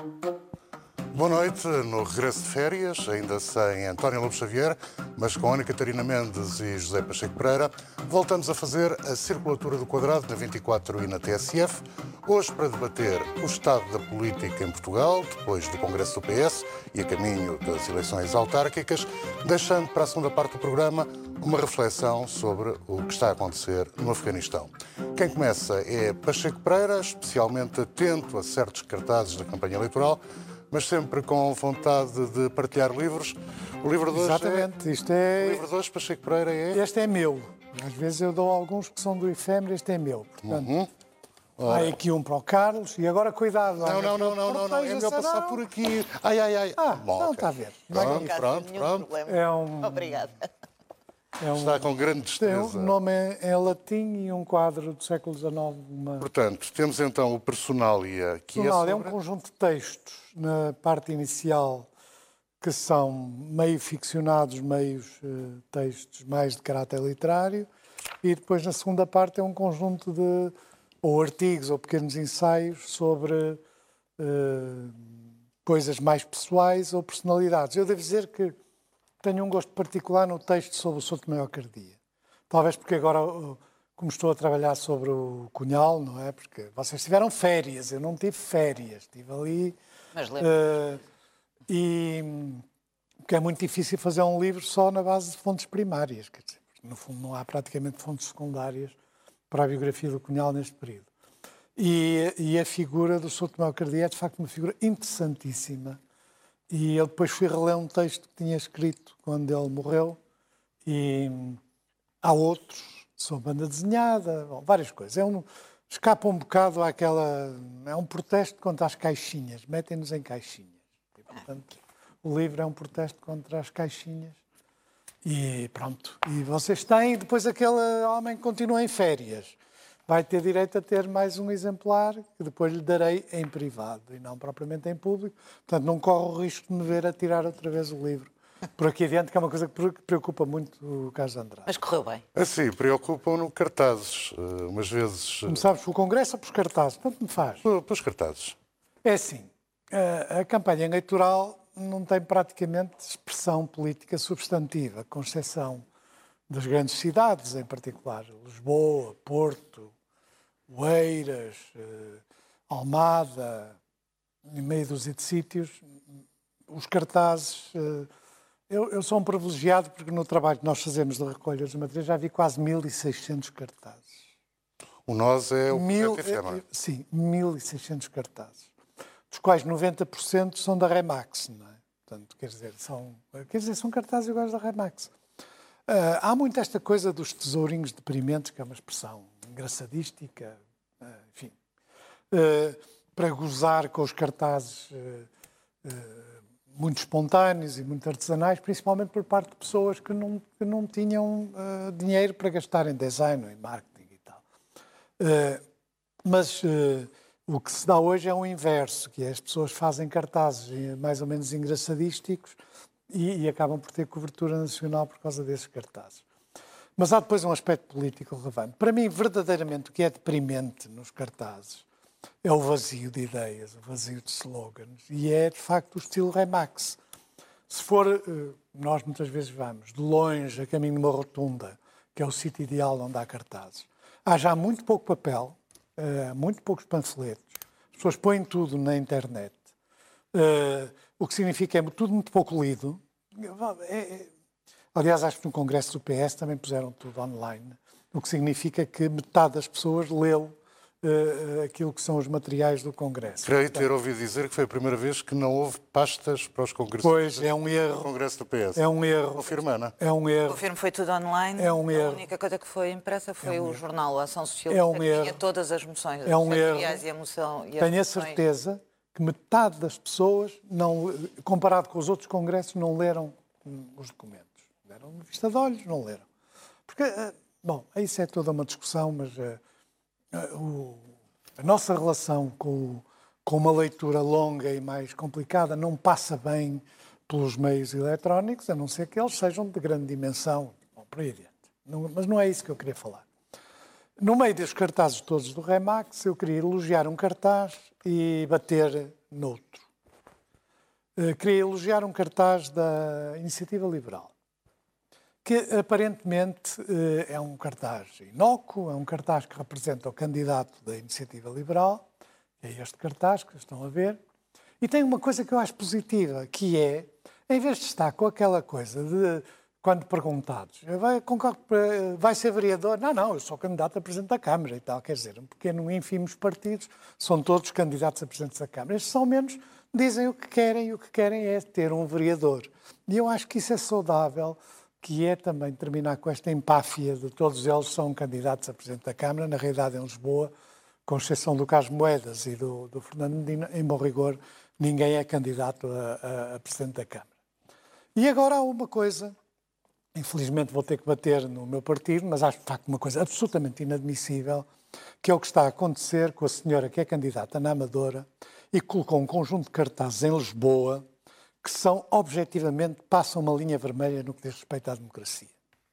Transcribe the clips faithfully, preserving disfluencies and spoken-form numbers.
Boa noite, no regresso de férias, ainda sem António Lobo Xavier, mas com Ana Catarina Mendes e José Pacheco Pereira, voltamos a fazer a circulatura do quadrado na vinte e quatro e na T S F, hoje para debater o estado da política em Portugal, depois do Congresso do P S e a caminho das eleições autárquicas, deixando para a segunda parte do programa uma reflexão sobre o que está a acontecer no Afeganistão. Quem começa é Pacheco Pereira, especialmente atento a certos cartazes da campanha eleitoral, mas sempre com vontade de partilhar livros. O livro de hoje Exatamente, é... isto é... O livro de hoje, Pacheco Pereira, é... Este é meu. Às vezes eu dou alguns que são do efêmero, este é meu. Portanto, Uhum. há aqui um para o Carlos e agora cuidado. Não, não, não, não, não, não, é melhor passar por aqui. Ai, ai, ai. Ah, Bom, não okay. está a ver. Pronto, pronto, pronto. É um... Obrigada. É um... Está com grande destreza. Tem um nome em latim e um quadro do século dezenove. Uma... Portanto, temos então o Personalia, que Personalia é é sobre... um conjunto de textos na parte inicial que são meio ficcionados, meios uh, textos mais de caráter literário, e depois na segunda parte é um conjunto de ou artigos ou pequenos ensaios sobre uh, coisas mais pessoais ou personalidades. Eu devo dizer que tenho um gosto particular no texto sobre o Sotomayor-Cardia. Talvez porque agora, como estou a trabalhar sobre o Cunhal, não é? Porque vocês tiveram férias, eu não tive férias, estive ali... Mas lembro. Uh, e que é muito difícil fazer um livro só na base de fontes primárias. Quer dizer, no fundo não há praticamente fontes secundárias para a biografia do Cunhal neste período. E, e a figura do Sotomayor-Cardia é de facto uma figura interessantíssima. E eu depois fui reler um texto que tinha escrito quando ele morreu, e há outros sobre banda desenhada, bom, várias coisas. É um, escapa um bocado àquela... É um protesto contra as caixinhas, metem-nos em caixinhas. E, portanto, o livro é um protesto contra as caixinhas. E pronto. E vocês têm, depois aquele homem que continua em férias vai ter direito a ter mais um exemplar que depois lhe darei em privado e não propriamente em público. Portanto, não corre o risco de me ver a tirar outra vez o livro por aqui adiante, que é uma coisa que preocupa muito o Carlos Andrade. Mas correu bem. Assim, preocupam-no cartazes, umas vezes... Começámos pelo Congresso ou pelos cartazes? Tanto me faz. Pelos cartazes. É assim, a, a campanha eleitoral não tem praticamente expressão política substantiva, com exceção das grandes cidades, em particular Lisboa, Porto, Oeiras, Almada, em meio dúzia de sítios. Os cartazes... Eu, eu sou um privilegiado porque no trabalho que nós fazemos de recolha dos materiais já vi quase mil e seiscentos cartazes. O nós é o Mil, projeto efêmero. Sim, mil e seiscentos cartazes, dos quais noventa por cento são da Remax, não é? Portanto, quer dizer, são, quer dizer, são cartazes iguais da Remax. Uh, há muito esta coisa dos tesourinhos deprimentes, que é uma expressão engraçadística, uh, enfim, uh, para gozar com os cartazes uh, uh, muito espontâneos e muito artesanais, principalmente por parte de pessoas que não, que não tinham uh, dinheiro para gastar em design ou em marketing e tal. Uh, mas uh, o que se dá hoje é o inverso, que é as pessoas fazem cartazes mais ou menos engraçadísticos e, e acabam por ter cobertura nacional por causa desses cartazes. Mas há depois um aspecto político relevante. Para mim, verdadeiramente, o que é deprimente nos cartazes é o vazio de ideias, o vazio de slogans. E é, de facto, o estilo Remax. Se for, nós muitas vezes vamos de longe a caminho de uma rotunda, que é o sítio ideal onde há cartazes. Há já muito pouco papel, muito poucos panfletos. As pessoas põem tudo na internet. O que significa é tudo muito pouco lido. É, é... Aliás, acho que no Congresso do P S também puseram tudo online, o que significa que metade das pessoas leu uh, aquilo que são os materiais do Congresso. Creio ter ouvido dizer que foi a primeira vez que não houve pastas para os congressos. Pois, é um erro. Do Congresso do P S. É um erro. Confirma, Ana? É um erro. Confirmo, foi tudo online. É um erro. A única coisa que foi impressa foi é um o erro. jornal A Ação Social, é um que erro. tinha todas as moções. É um erro. E a moção, e Tenho a certeza que metade das pessoas, não, comparado com os outros congressos, não leram os documentos. Deram uma vista de olhos, não leram. Porque, bom, isso é toda uma discussão, mas uh, uh, o, a nossa relação com, com uma leitura longa e mais complicada não passa bem pelos meios eletrónicos, a não ser que eles sejam de grande dimensão. Bom, por aí adiante. Não, mas não é isso que eu queria falar. No meio dos cartazes todos do Remax, eu queria elogiar um cartaz e bater noutro. Uh, queria elogiar um cartaz da Iniciativa Liberal, que aparentemente uh, é um cartaz inócuo, é um cartaz que representa o candidato da Iniciativa Liberal, é este cartaz que estão a ver, e tem uma coisa que eu acho positiva, que é, em vez de estar com aquela coisa de, quando perguntados, vai, concorre, vai ser vereador? Não, não, eu sou candidato a Presidente da Câmara e tal, quer dizer, um pequeno, ínfimos partidos, são todos candidatos a Presidente da Câmara. Estes, ao menos, dizem o que querem, e o que querem é ter um vereador. E eu acho que isso é saudável, que é também terminar com esta empáfia de todos eles são candidatos a Presidente da Câmara, na realidade em Lisboa, com exceção do Carlos Moedas e do, do Fernando Medina, em bom rigor, ninguém é candidato a, a, a Presidente da Câmara. E agora há uma coisa, infelizmente vou ter que bater no meu partido, mas acho de facto uma coisa absolutamente inadmissível, que é o que está a acontecer com a senhora que é candidata na Amadora e colocou um conjunto de cartazes em Lisboa que são, objetivamente, passam uma linha vermelha no que diz respeito à democracia.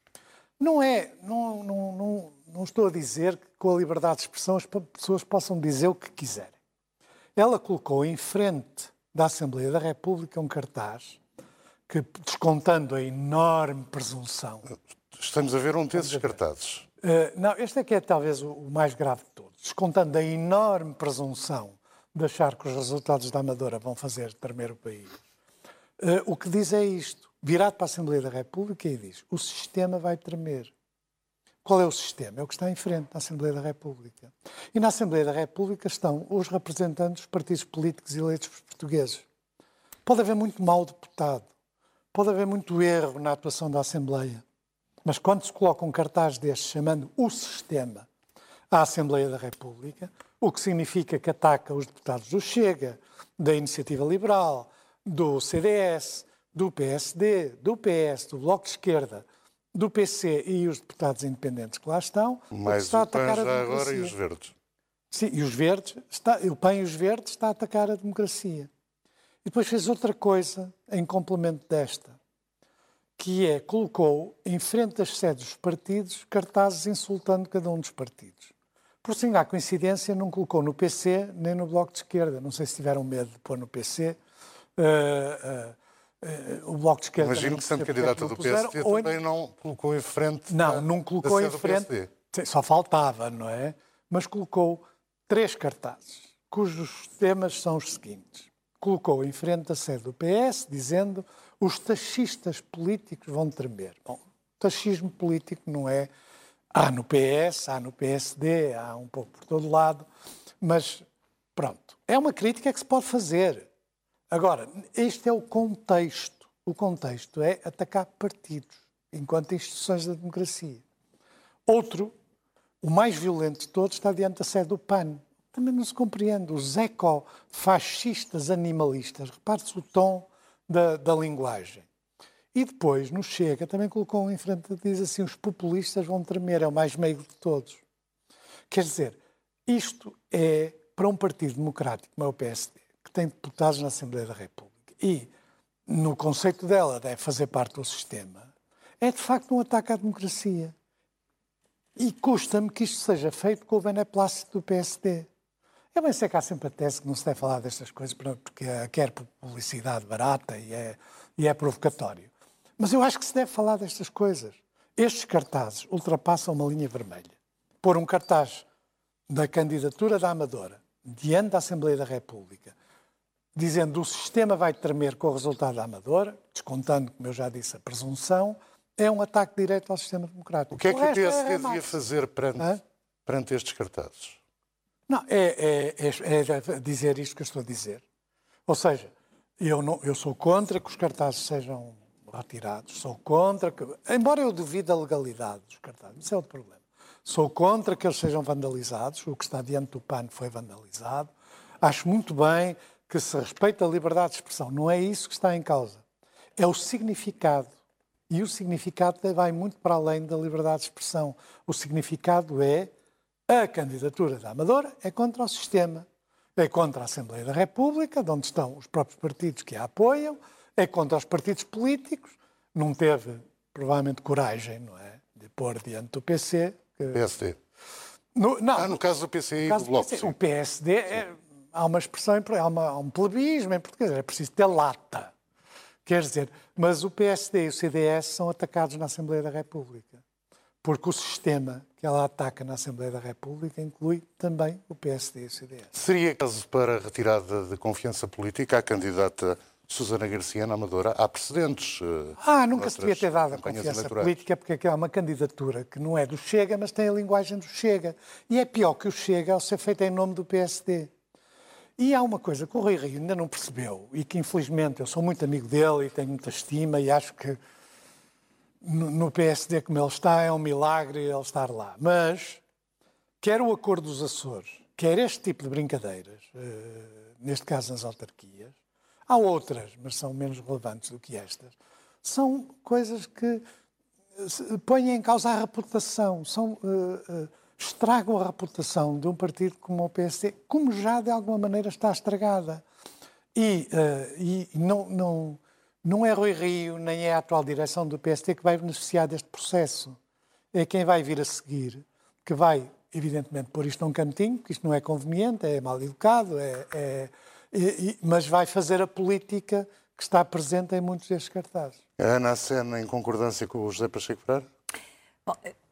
Não é, não, não, não, não estou a dizer que com a liberdade de expressão as pessoas possam dizer o que quiserem. Ela colocou em frente da Assembleia da República um cartaz que, descontando a enorme presunção... Estamos a ver um desses cartazes. Uh, não, este é que é talvez o, o mais grave de todos. Descontando a enorme presunção de achar que os resultados da Amadora vão fazer tremer o país. Uh, o que diz é isto, virado para a Assembleia da República e diz, o sistema vai tremer. Qual é o sistema? É o que está em frente da Assembleia da República. E na Assembleia da República estão os representantes dos partidos políticos eleitos por portugueses. Pode haver muito mau deputado, pode haver muito erro na atuação da Assembleia, mas quando se coloca um cartaz deste chamando o sistema à Assembleia da República, o que significa que ataca os deputados do Chega, da Iniciativa Liberal, do C D S, do P S D, do P S, do Bloco de Esquerda, do P C e os deputados independentes que lá estão, mais está a o P A N atacar a já democracia. agora e os verdes. Sim, e os verdes, está, o P A N e os verdes está a atacar a democracia. E depois fez outra coisa em complemento desta, que é, colocou em frente das sedes dos partidos cartazes insultando cada um dos partidos. Por sim, há coincidência, não colocou no P C nem no Bloco de Esquerda. Não sei se tiveram medo de pôr no P C. Uh, uh, uh, o Bloco de Esquerda... Imagino que, sendo candidata do P S D, ou... também não colocou em frente Não, da, não colocou em frente... Só faltava, não é? Mas colocou três cartazes, cujos temas são os seguintes. Colocou em frente da sede do P S, dizendo os taxistas políticos vão tremer. Bom, o taxismo político não é... Há no P S, há no P S D, há um pouco por todo lado, mas pronto. É uma crítica que se pode fazer. Agora, este é o contexto. O contexto é atacar partidos, enquanto instituições da democracia. Outro, o mais violento de todos, está diante da sede do P A N. Também não se compreende. Os ecofascistas animalistas. Repare-se o tom da, da linguagem. E depois, no Chega, também colocou em frente, diz assim, os populistas vão tremer, é o mais meigo de todos. Quer dizer, isto é para um partido democrático, como é o P S D, que tem deputados na Assembleia da República, e no conceito dela deve fazer parte do sistema, é de facto um ataque à democracia. E custa-me que isto seja feito com o beneplácito do P S D. Eu bem sei que há sempre a tese que não se deve falar destas coisas porque quer publicidade barata e é, e é provocatório. Mas eu acho que se deve falar destas coisas. Estes cartazes ultrapassam uma linha vermelha. Pôr um cartaz da candidatura da Amadora diante da Assembleia da República, dizendo que o sistema vai tremer com o resultado da Amadora, descontando, como eu já disse, a presunção, é um ataque direto ao sistema democrático. O que é que o P S D é devia fazer perante, perante estes cartazes? Não, é, é, é, é dizer isto que eu estou a dizer. Ou seja, eu, não, eu sou contra que os cartazes sejam retirados, sou contra que... Embora eu duvide da legalidade dos cartazes, isso é outro problema. Sou contra que eles sejam vandalizados, o que está diante do P A N foi vandalizado. Acho muito bem que se respeite a liberdade de expressão. Não é isso que está em causa. É o significado. E o significado vai muito para além da liberdade de expressão. O significado é a candidatura da Amadora é contra o sistema. É contra a Assembleia da República, de onde estão os próprios partidos que a apoiam, é contra os partidos políticos. Não teve, provavelmente, coragem, não é, de pôr diante do P C. Que... P S D. No, não, ah, no caso do P C e do Bloco. O P S D é, há uma expressão, há, uma, há um plebismo em português, é preciso ter lata. Quer dizer, mas o P S D e o C D S são atacados na Assembleia da República. Porque o sistema que ela ataca na Assembleia da República inclui também o P S D e o C D S. Seria caso para retirada de confiança política à candidata Susana Garcia na Amadora? Há precedentes. Ah, nunca se devia ter dado a confiança eleitorais. política, porque aqui há uma candidatura que não é do Chega, mas tem a linguagem do Chega. E é pior que o Chega ao ser feita em nome do P S D. E há uma coisa que o Rui Rio ainda não percebeu, e que infelizmente eu sou muito amigo dele e tenho muita estima, e acho que no P S D como ele está é um milagre ele estar lá. Mas quer o Acordo dos Açores, quer este tipo de brincadeiras, neste caso nas autarquias, há outras, mas são menos relevantes do que estas, são coisas que põem em causa a reputação, são, uh, uh, estragam a reputação de um partido como o P S D, como já de alguma maneira está estragada. E, uh, e não, não, não é Rui Rio, nem é a atual direção do P S D que vai beneficiar deste processo. É quem vai vir a seguir, que vai, evidentemente, pôr isto num cantinho, que isto não é conveniente, é mal educado, é... é E, e, mas vai fazer a política que está presente em muitos destes cartazes. A Ana Sena em concordância com o José Pacheco Pereira? Bom,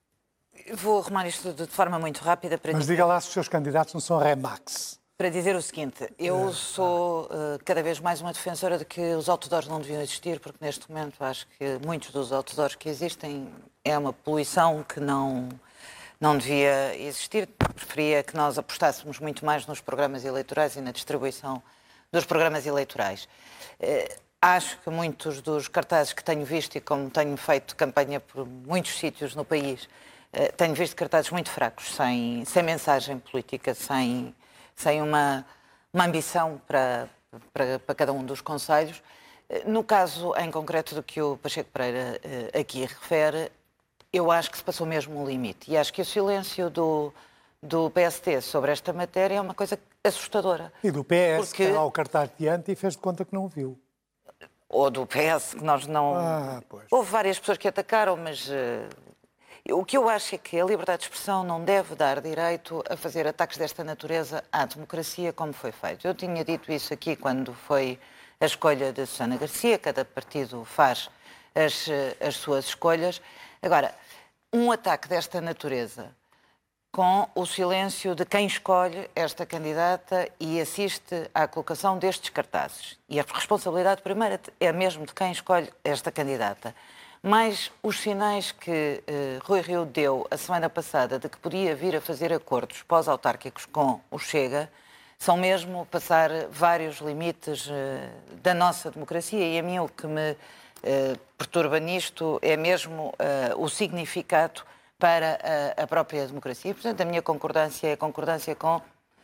vou arrumar isto de forma muito rápida para Mas dizer... diga lá se os seus candidatos não são Remax. Para dizer o seguinte, eu sou uh, cada vez mais uma defensora de que os outdoors não deviam existir, porque neste momento acho que muitos dos outdoors que existem é uma poluição que não... não devia existir. Preferia que nós apostássemos muito mais nos programas eleitorais e na distribuição dos programas eleitorais. Eh, acho que muitos dos cartazes que tenho visto, e como tenho feito campanha por muitos sítios no país, eh, tenho visto cartazes muito fracos, sem, sem mensagem política, sem, sem uma, uma ambição para, para, para cada um dos concelhos. Eh, no caso em concreto do que o Pacheco Pereira eh, aqui refere, eu acho que se passou mesmo um limite. E acho que o silêncio do, do P S D sobre esta matéria é uma coisa assustadora. E do P S, porque... que está ao cartaz diante e fez de conta que não o viu. Ou do P S, que nós não... Ah, pois. Houve várias pessoas que atacaram, mas... Uh, o que eu acho é que a liberdade de expressão não deve dar direito a fazer ataques desta natureza à democracia, como foi feito. Eu tinha dito isso aqui quando foi a escolha de Susana Garcia. Cada partido faz as, as suas escolhas. Agora, um ataque desta natureza, com o silêncio de quem escolhe esta candidata e assiste à colocação destes cartazes. E a responsabilidade primeira é mesmo de quem escolhe esta candidata. Mas os sinais que eh, Rui Rio deu a semana passada de que podia vir a fazer acordos pós-autárquicos com o Chega são mesmo passar vários limites eh, da nossa democracia. E a mim o que me Uh, perturba nisto é mesmo uh, o significado para uh, a própria democracia. Portanto, a minha concordância é a concordância com uh,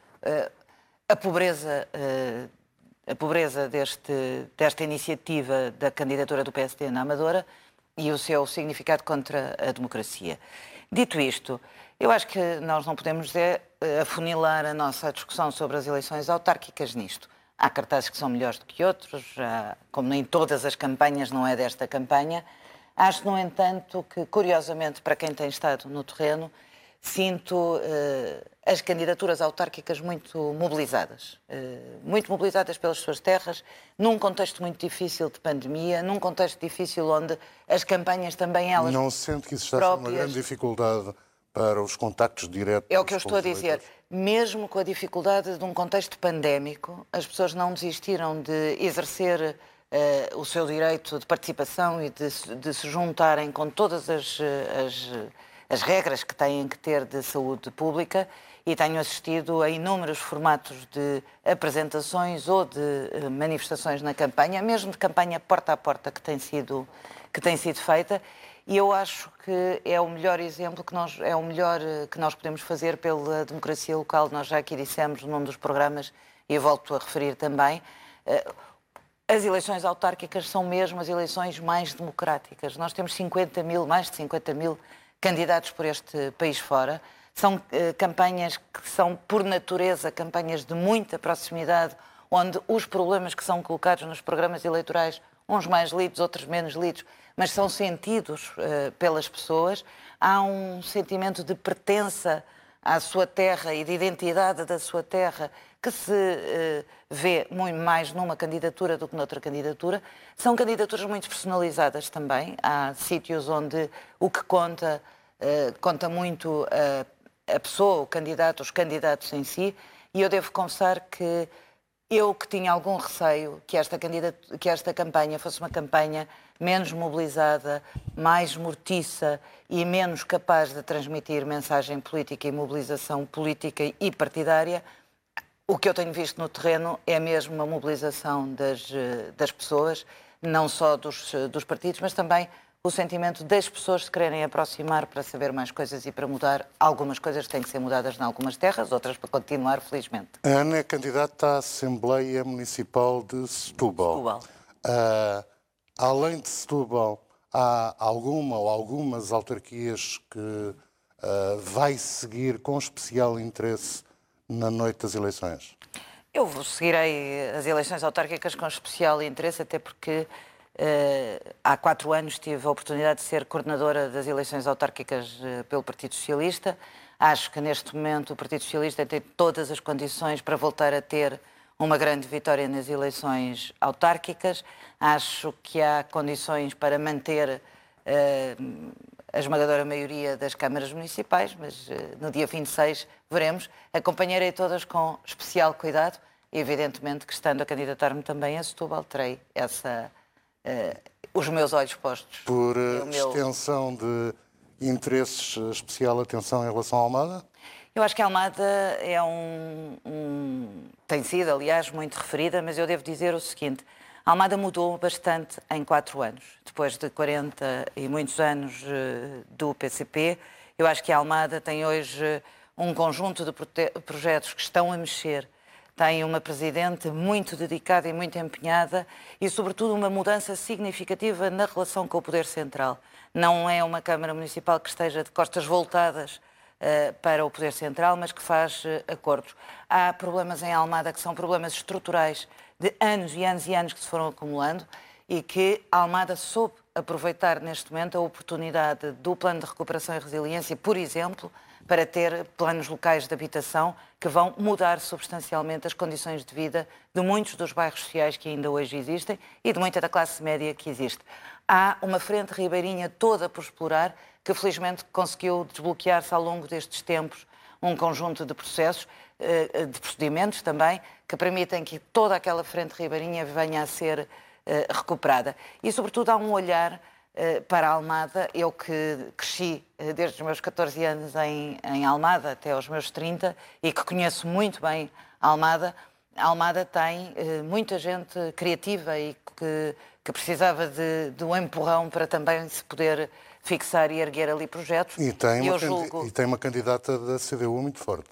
a pobreza, uh, a pobreza deste, desta iniciativa da candidatura do P S D na Amadora e o seu significado contra a democracia. Dito isto, eu acho que nós não podemos é, afunilar a nossa discussão sobre as eleições autárquicas nisto. Há cartazes que são melhores do que outros, já, como em todas as campanhas, não é desta campanha. Acho, no entanto, que, curiosamente, para quem tem estado no terreno, sinto eh, as candidaturas autárquicas muito mobilizadas. Eh, muito mobilizadas pelas suas terras, num contexto muito difícil de pandemia, num contexto difícil onde as campanhas também elas Não sente que isso está a ser uma grande dificuldade para os contactos diretos? É o que eu estou a dizer. Mesmo com a dificuldade de um contexto pandémico, as pessoas não desistiram de exercer uh, o seu direito de participação e de, de se juntarem com todas as, as, as regras que têm que ter de saúde pública, e tenho assistido a inúmeros formatos de apresentações ou de uh, manifestações na campanha, mesmo de campanha porta a porta que tem sido, que tem sido feita. E eu acho que é o melhor exemplo, que nós, é o melhor que nós podemos fazer pela democracia local. Nós já aqui dissemos num dos programas, e eu volto a referir também, as eleições autárquicas são mesmo as eleições mais democráticas. Nós temos cinquenta mil, mais de cinquenta mil candidatos por este país fora. São eh, campanhas que são, por natureza, campanhas de muita proximidade, onde os problemas que são colocados nos programas eleitorais, uns mais lidos, outros menos lidos, mas são sentidos uh, pelas pessoas. Há um sentimento de pertença à sua terra e de identidade da sua terra que se uh, vê muito mais numa candidatura do que noutra candidatura. São candidaturas muito personalizadas também. Há sítios onde o que conta, uh, conta muito uh, a pessoa, o candidato, os candidatos em si, e eu devo confessar que eu que tinha algum receio que esta, que esta campanha fosse uma campanha menos mobilizada, mais mortiça e menos capaz de transmitir mensagem política e mobilização política e partidária, o que eu tenho visto no terreno é mesmo uma mobilização das, das pessoas, não só dos, dos partidos, mas também o sentimento das pessoas se quererem aproximar para saber mais coisas e para mudar. Algumas coisas têm que ser mudadas em algumas terras, outras para continuar, felizmente. A Ana é candidata à Assembleia Municipal de Setúbal. Setúbal. Uh, além de Setúbal, há alguma ou algumas autarquias que uh, vai seguir com especial interesse na noite das eleições? Eu seguirei as eleições autárquicas com especial interesse, até porque Uh, há quatro anos tive a oportunidade de ser coordenadora das eleições autárquicas uh, pelo Partido Socialista. Acho que neste momento o Partido Socialista tem todas as condições para voltar a ter uma grande vitória nas eleições autárquicas. Acho que há condições para manter uh, a esmagadora maioria das câmaras municipais, mas uh, no dia vinte e seis veremos. Acompanharei todas com especial cuidado e, evidentemente, que estando a candidatar-me também a Setúbal, terei essa... Uh, os meus olhos postos. Por uh, meu... extensão de interesses, especial atenção em relação à Almada? Eu acho que a Almada é um, um... tem sido, aliás, muito referida, mas eu devo dizer o seguinte, a Almada mudou bastante em quatro anos. Depois de quarenta e muitos anos uh, do P C P, eu acho que a Almada tem hoje uh, um conjunto de prote... projetos que estão a mexer. Tem uma presidente muito dedicada e muito empenhada e, sobretudo, uma mudança significativa na relação com o Poder Central. Não é uma Câmara Municipal que esteja de costas voltadas uh, para o Poder Central, mas que faz uh, acordos. Há problemas em Almada que são problemas estruturais de anos e anos e anos que se foram acumulando e que a Almada soube aproveitar neste momento a oportunidade do Plano de Recuperação e Resiliência, por exemplo, para ter planos locais de habitação que vão mudar substancialmente as condições de vida de muitos dos bairros sociais que ainda hoje existem e de muita da classe média que existe. Há uma frente ribeirinha toda por explorar que felizmente conseguiu desbloquear-se ao longo destes tempos um conjunto de processos, de procedimentos também, que permitem que toda aquela frente ribeirinha venha a ser recuperada. E, sobretudo, há um olhar para a Almada. Eu que cresci desde os meus catorze anos em, em Almada até aos meus trinta e que conheço muito bem a Almada, a Almada tem muita gente criativa e que, que precisava de, de um empurrão para também se poder fixar e erguer ali projetos. E tem, uma, julgo... e tem uma candidata da C D U muito forte.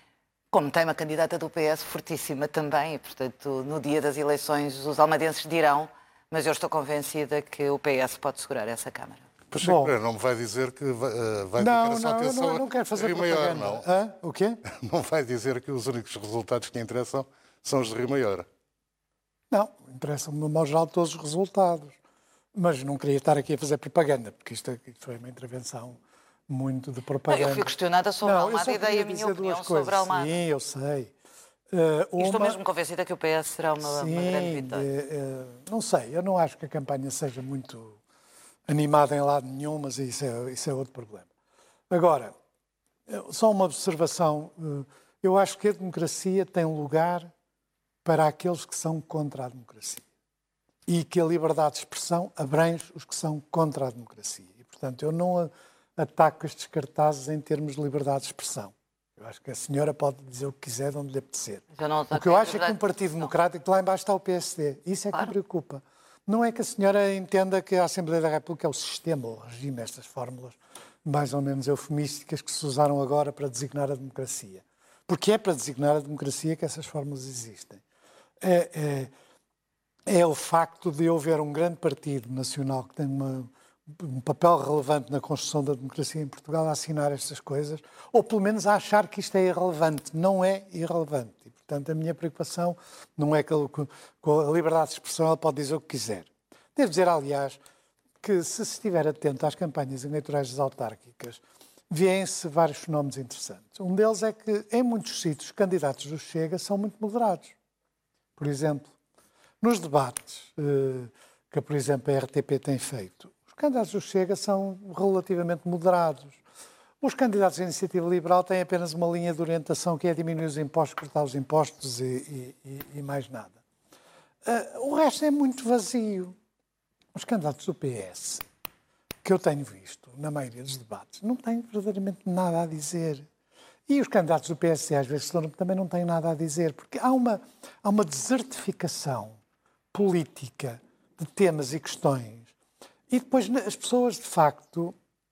Como tem uma candidata do P S fortíssima também, e, portanto, no dia das eleições os almadenses dirão, mas eu estou convencida que o P S pode segurar essa Câmara. Pacheco Pereira não me vai dizer que vai, uh, vai não, dedicar a sua não, atenção eu não, não quero fazer a Rio Maior, não. Hã? O quê? Não vai dizer que os únicos resultados que lhe interessam são os de Rio Maior. Não, interessam-me no modo geral todos os resultados. Mas não queria estar aqui a fazer propaganda, porque isto, isto foi uma intervenção muito de propaganda. Não, eu fui questionada sobre não, a Almada e dei a minha opinião sobre a Almada. Sim, eu sei. Uh, uma... Estou mesmo convencida que o P S será uma, Sim, uma grande vitória. De, uh, não sei, eu não acho que a campanha seja muito animada em lado nenhum, mas isso é, isso é outro problema. Agora, só uma observação. Uh, eu acho que a democracia tem um lugar para aqueles que são contra a democracia. E que a liberdade de expressão abrange os que são contra a democracia. E, portanto, eu não ataco estes cartazes em termos de liberdade de expressão. Eu acho que a senhora pode dizer o que quiser, de onde lhe apetecer. O que eu acho é que um partido democrático, lá embaixo está o P S D. Isso é que claro. me preocupa. Não é que a senhora entenda que a Assembleia da República é o sistema, o regime, estas fórmulas mais ou menos eufemísticas que se usaram agora para designar a democracia. Porque é para designar a democracia que essas fórmulas existem. É, é, é o facto de eu ver um grande partido nacional que tem uma... um papel relevante na construção da democracia em Portugal a assinar estas coisas, ou pelo menos a achar que isto é irrelevante. Não é irrelevante. E, portanto, a minha preocupação não é que com a liberdade de expressão ela pode dizer o que quiser. Devo dizer, aliás, que se estiver atento às campanhas eleitorais das autárquicas, vêem-se vários fenómenos interessantes. Um deles é que, em muitos sítios, os candidatos do Chega são muito moderados. Por exemplo, nos debates eh, que, por exemplo, a R T P tem feito, os candidatos do Chega são relativamente moderados. Os candidatos da Iniciativa Liberal têm apenas uma linha de orientação que é diminuir os impostos, cortar os impostos e, e, e mais nada. Uh, o resto é muito vazio. Os candidatos do P S, que eu tenho visto na maioria dos debates, não têm verdadeiramente nada a dizer. E os candidatos do P S, às vezes, também não têm nada a dizer, porque há uma, há uma desertificação política de temas e questões. E depois as pessoas, de facto,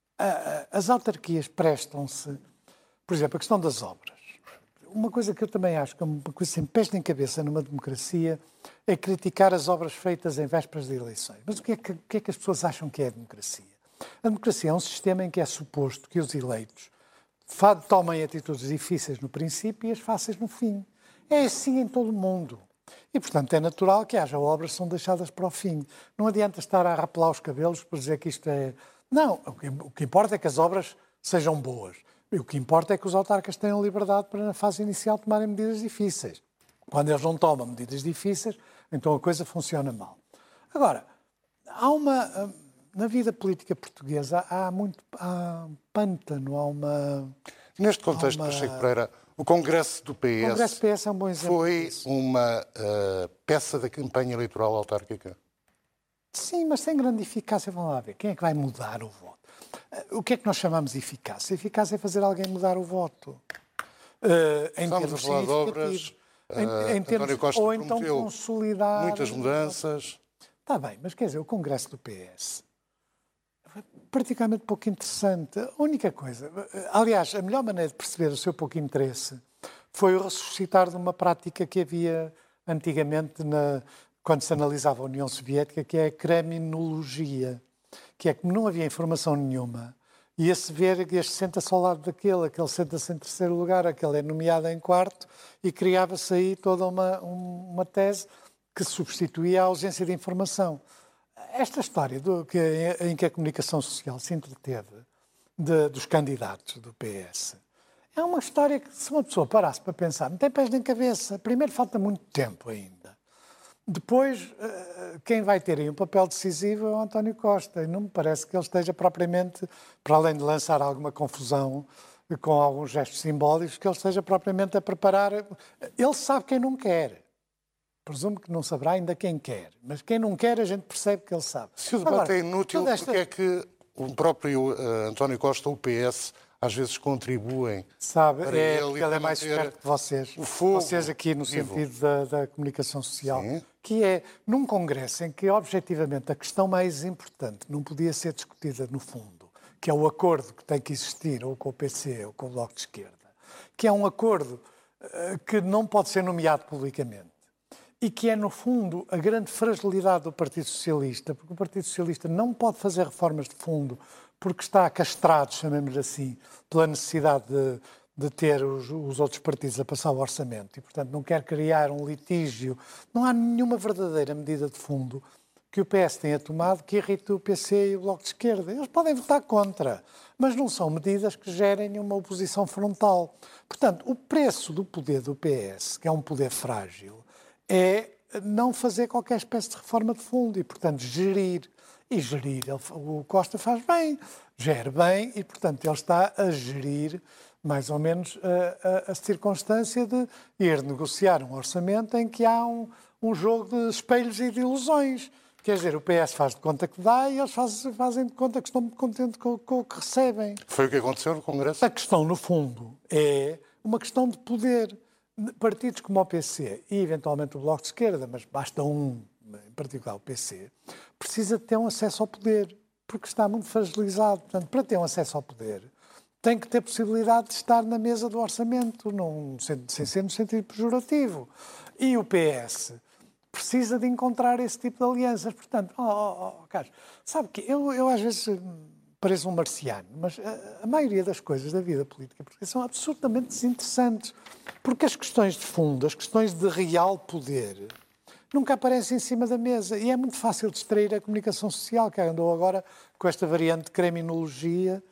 as autarquias prestam-se, por exemplo, a questão das obras. Uma coisa que eu também acho que é uma coisa sem pés nem cabeça numa democracia é criticar as obras feitas em vésperas de eleições. Mas o que é que, o que é que as pessoas acham que é a democracia? A democracia é um sistema em que é suposto que os eleitos tomem atitudes difíceis no princípio e as fáceis no fim. É assim em todo o mundo. E, portanto, é natural que haja obras que são deixadas para o fim. Não adianta estar a rapelar os cabelos por dizer que isto é... Não, o que, o que importa é que as obras sejam boas. E o que importa é que os autarcas tenham liberdade para, na fase inicial, tomarem medidas difíceis. Quando eles não tomam medidas difíceis, então a coisa funciona mal. Agora, há uma... Na vida política portuguesa há muito há um pântano, há uma... Neste contexto, uma... Pacheco Pereira, o Congresso do P S, o Congresso do P S é um bom exemplo foi disso. uma uh, peça da campanha eleitoral autárquica? Sim, mas sem grande eficácia. Vamos lá ver. Quem é que vai mudar o voto? O que é que nós chamamos de eficácia? Eficácia é fazer alguém mudar o voto. Uh, em Estamos termos a falar de obras. Em, em uh, termos, António Costa ou então prometeu consolidar... muitas mudanças. Está bem, mas quer dizer, o Congresso do P S foi praticamente pouco interessante. A única coisa... Aliás, a melhor maneira de perceber o seu pouco interesse foi o ressuscitar de uma prática que havia antigamente na... quando se analisava a União Soviética, que é a criminologia, que é que não havia informação nenhuma, ia-se ver que este senta-se ao lado daquele, aquele senta-se em terceiro lugar, aquele é nomeado em quarto, e criava-se aí toda uma, uma tese que substituía a ausência de informação. Esta história do, que, em que a comunicação social se entreteve de, dos candidatos do P S é uma história que, se uma pessoa parasse para pensar, não tem pés nem cabeça. Primeiro, falta muito tempo ainda. Depois, quem vai ter aí um papel decisivo é o António Costa. E não me parece que ele esteja propriamente, para além de lançar alguma confusão com alguns gestos simbólicos, que ele esteja propriamente a preparar... Ele sabe quem não quer. Presumo que não saberá ainda quem quer. Mas quem não quer, a gente percebe que ele sabe. Se o debate Agora, é inútil, esta... porque é que o próprio uh, António Costa, o P S, às vezes contribuem sabe, para é, ele, porque ele é mais esperto que vocês. O fogo vocês aqui no vivo. sentido da, da comunicação social. Sim. Que é, num congresso em que, objetivamente, a questão mais importante não podia ser discutida no fundo, que é o acordo que tem que existir, ou com o P C, ou com o Bloco de Esquerda, que é um acordo uh, que não pode ser nomeado publicamente, e que é, no fundo, a grande fragilidade do Partido Socialista, porque o Partido Socialista não pode fazer reformas de fundo porque está castrado, chamemos assim, pela necessidade de, de ter os, os outros partidos a passar o orçamento e, portanto, não quer criar um litígio. Não há nenhuma verdadeira medida de fundo que o P S tenha tomado que irrite o P C e o Bloco de Esquerda. Eles podem votar contra, mas não são medidas que gerem uma oposição frontal. Portanto, o preço do poder do P S, que é um poder frágil, é não fazer qualquer espécie de reforma de fundo e, portanto, gerir. E gerir, ele, o Costa faz bem, gera bem e, portanto, ele está a gerir mais ou menos a, a, a circunstância de ir negociar um orçamento em que há um, um jogo de espelhos e de ilusões. Quer dizer, o P S faz de conta que dá e eles faz, fazem de conta que estão muito contentes com, com o que recebem. Foi o que aconteceu no Congresso? A questão, no fundo, é uma questão de poder. Partidos como o P C e, eventualmente, o Bloco de Esquerda, mas basta um, em particular o P C, precisa de ter um acesso ao poder, porque está muito fragilizado. Portanto, para ter um acesso ao poder, tem que ter possibilidade de estar na mesa do orçamento, num, sem ser no sentido pejorativo. E o P S precisa de encontrar esse tipo de alianças. Portanto, oh, oh, oh, Carlos, sabe que eu, eu às vezes pareço um marciano, mas a, a maioria das coisas da vida política portuguesa são absolutamente desinteressantes, porque as questões de fundo, as questões de real poder, nunca aparecem em cima da mesa. E é muito fácil distrair a comunicação social, que andou agora com esta variante de criminologia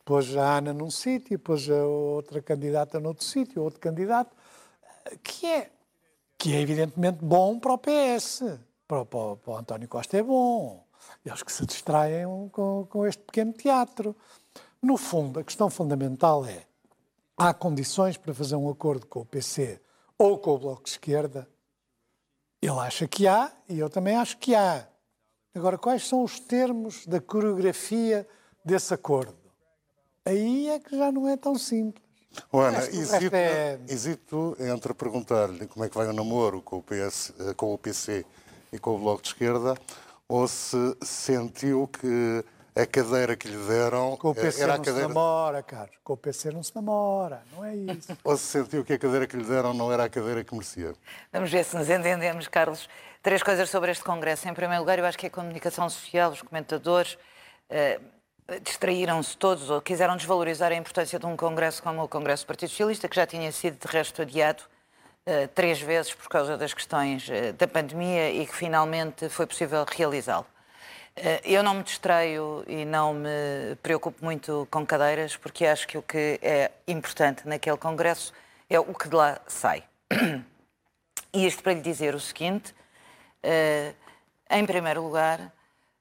pôs a Ana num sítio, pôs a outra candidata noutro sítio, outro candidato, que é, que é evidentemente bom para o P S. Para, para, para o António Costa é bom. Eles que se distraem com, com este pequeno teatro. No fundo, a questão fundamental é: há condições para fazer um acordo com o P C ou com o Bloco de Esquerda? Ele acha que há e eu também acho que há. Agora, quais são os termos da coreografia desse acordo? Aí é que já não é tão simples. Oh, Ana, Resto- hesito, é- hesito entre perguntar-lhe como é que vai o namoro com o, P S, eh, com o P C e com o Bloco de Esquerda, ou se sentiu que a cadeira que lhe deram Com o P C era a não cadeira... se namora, Carlos. Com o P C não se namora, não é isso. Ou se sentiu que a cadeira que lhe deram não era a cadeira que merecia? Vamos ver se nos entendemos, Carlos. Três coisas sobre este Congresso. Em primeiro lugar, eu acho que a comunicação social, os comentadores, eh, distraíram-se todos ou quiseram desvalorizar a importância de um Congresso como o Congresso do Partido Socialista, que já tinha sido, de resto, adiado eh, três vezes por causa das questões eh, da pandemia e que finalmente foi possível realizá-lo. Eh, eu não me distraio e não me preocupo muito com cadeiras, porque acho que o que é importante naquele Congresso é o que de lá sai. E isto para lhe dizer o seguinte: Uh, em primeiro lugar,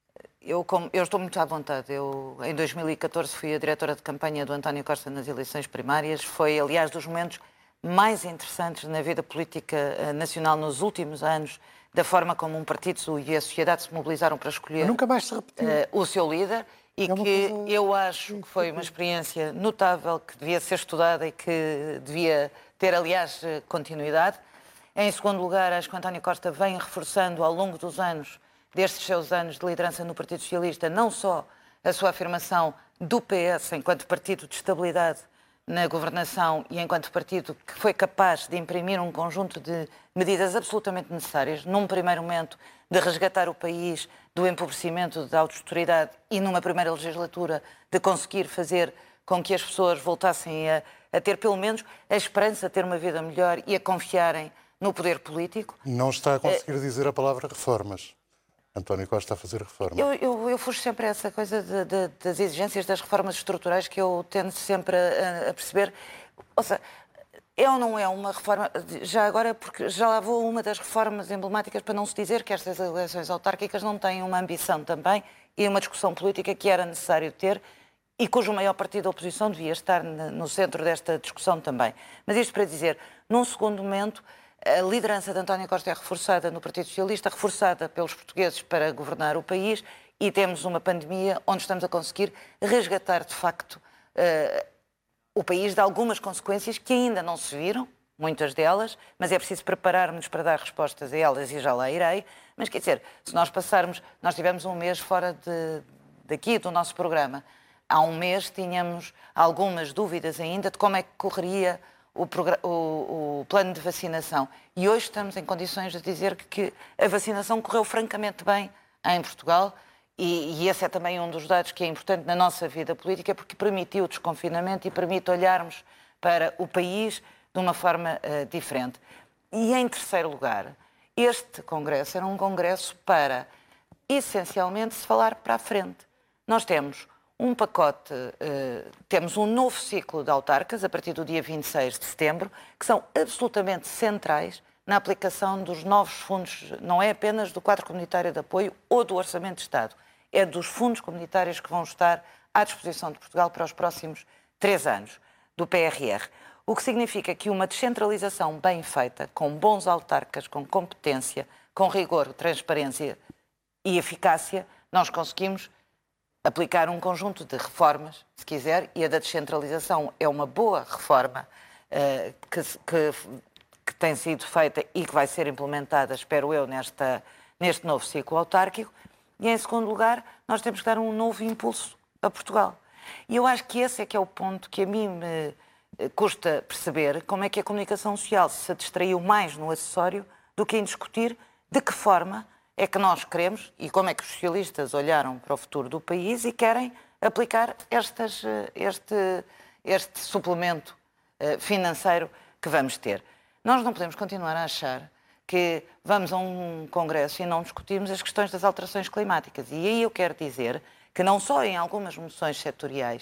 eu, como, eu estou muito à vontade. Eu, em dois mil e catorze, fui a diretora de campanha do António Costa nas eleições primárias. Foi, aliás, dos momentos mais interessantes na vida política uh, nacional nos últimos anos, da forma como um partido e a sociedade se mobilizaram para escolher Nunca mais se repetiu. uh, o seu líder. E É uma que coisa eu acho que foi uma experiência notável, que devia ser estudada e que devia ter, aliás, continuidade. Em segundo lugar, acho que o António Costa vem reforçando ao longo dos anos, destes seus anos de liderança no Partido Socialista, não só a sua afirmação do P S enquanto partido de estabilidade na governação e enquanto partido que foi capaz de imprimir um conjunto de medidas absolutamente necessárias, num primeiro momento de resgatar o país do empobrecimento da autoridade e numa primeira legislatura de conseguir fazer com que as pessoas voltassem a, a ter pelo menos a esperança de ter uma vida melhor e a confiarem no poder político. Não está a conseguir dizer a palavra reformas. António Costa a fazer reformas. Eu, eu, eu fujo sempre a essa coisa de, de, das exigências das reformas estruturais que eu tendo sempre a, a perceber. Ou seja, é ou não é uma reforma, já agora, porque já lá vou uma das reformas emblemáticas para não se dizer que estas eleições autárquicas não têm uma ambição também e uma discussão política que era necessário ter e cujo maior partido da oposição devia estar no centro desta discussão também. Mas isto para dizer, num segundo momento, a liderança de António Costa é reforçada no Partido Socialista, reforçada pelos portugueses para governar o país, e temos uma pandemia onde estamos a conseguir resgatar, de facto, uh, o país de algumas consequências que ainda não se viram, muitas delas, mas é preciso preparar-nos para dar respostas a elas e já lá irei. Mas, quer dizer, se nós passarmos... Nós tivemos um mês fora de, daqui do nosso programa. Há um mês tínhamos algumas dúvidas ainda de como é que correria O, o, o plano de vacinação. E hoje estamos em condições de dizer que, que a vacinação correu francamente bem em Portugal e, e esse é também um dos dados que é importante na nossa vida política, porque permitiu o desconfinamento e permite olharmos para o país de uma forma uh, diferente. E em terceiro lugar, este Congresso era um Congresso para, essencialmente, se falar para a frente. Nós temos um pacote, uh, temos um novo ciclo de autarcas a partir do dia vinte e seis de setembro, que são absolutamente centrais na aplicação dos novos fundos, não é apenas do quadro comunitário de apoio ou do Orçamento de Estado, é dos fundos comunitários que vão estar à disposição de Portugal para os próximos três anos, do P R R. O que significa que uma descentralização bem feita, com bons autarcas, com competência, com rigor, transparência e eficácia, nós conseguimos aplicar um conjunto de reformas, se quiser, e a da descentralização é uma boa reforma uh, que, que, que tem sido feita e que vai ser implementada, espero eu, nesta, neste novo ciclo autárquico. E, em segundo lugar, nós temos que dar um novo impulso a Portugal. E eu acho que esse é que é o ponto que a mim me custa perceber, como é que a comunicação social se distraiu mais no acessório do que em discutir de que forma é que nós queremos e como é que os socialistas olharam para o futuro do país e querem aplicar estas, este, este suplemento financeiro que vamos ter. Nós não podemos continuar a achar que vamos a um congresso e não discutimos as questões das alterações climáticas. E aí eu quero dizer que não só em algumas moções setoriais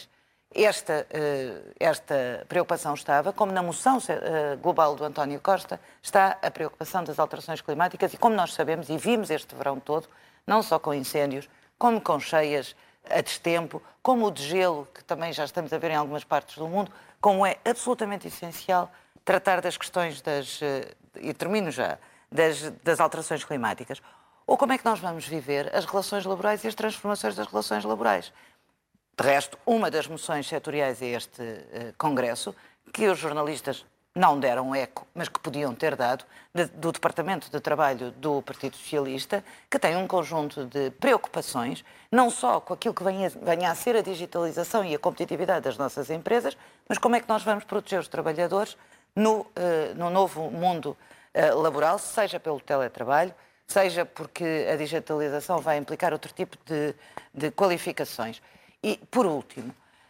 esta, esta preocupação estava, como na moção global do António Costa, está a preocupação das alterações climáticas e como nós sabemos e vimos este verão todo, não só com incêndios, como com cheias a destempo, como o degelo, que também já estamos a ver em algumas partes do mundo, como é absolutamente essencial tratar das questões das, e termino já, das, das alterações climáticas. Ou como é que nós vamos viver as relações laborais e as transformações das relações laborais. De resto, uma das moções setoriais a este uh, Congresso, que os jornalistas não deram eco, mas que podiam ter dado, de, do Departamento de Trabalho do Partido Socialista, que tem um conjunto de preocupações, não só com aquilo que venha, venha a ser a digitalização e a competitividade das nossas empresas, mas como é que nós vamos proteger os trabalhadores no, uh, no novo mundo uh, laboral, seja pelo teletrabalho, seja porque a digitalização vai implicar outro tipo de, de qualificações. E, por último,